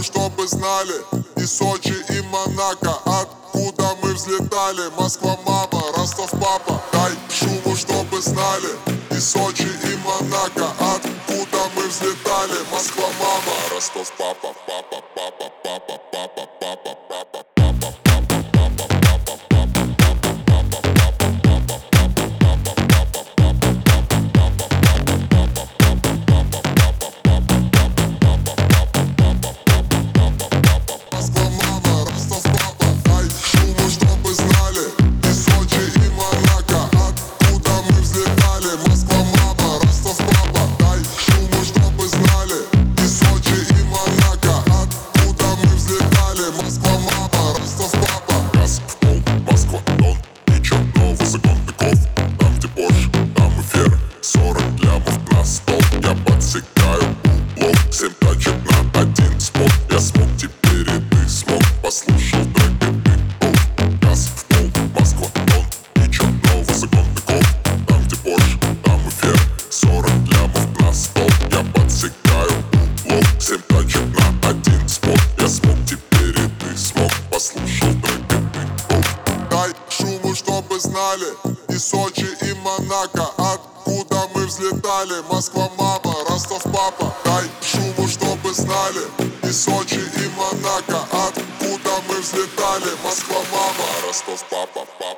чтобы знали, и Сочи, и Монако, откуда мы взлетали. Москва, мама, Ростов, папа, дай шуму, чтобы знали, и Сочи, и Монако, откуда мы взлетали. Москва, мама, Ростов, папа, папа, папа, папа, папа, папа, папа. Послушал трек и ты газ в пол, Москва, Дон, ничего нового, закон таков. Там, где Порш, там эфир, 40 лямов на стол. Я подсекаю улов, 7 тачек на один спот. Я смог, теперь и ты смог. Послушал трек и ты дай шуму, чтобы знали, и Сочи, и Монако, откуда мы взлетали. Москва, мама, Ростов, папа, дай шуму, чтобы знали, и Сочи, и Монако, откуда мы взлетали. Москва, мама, Ростов, папа, папа.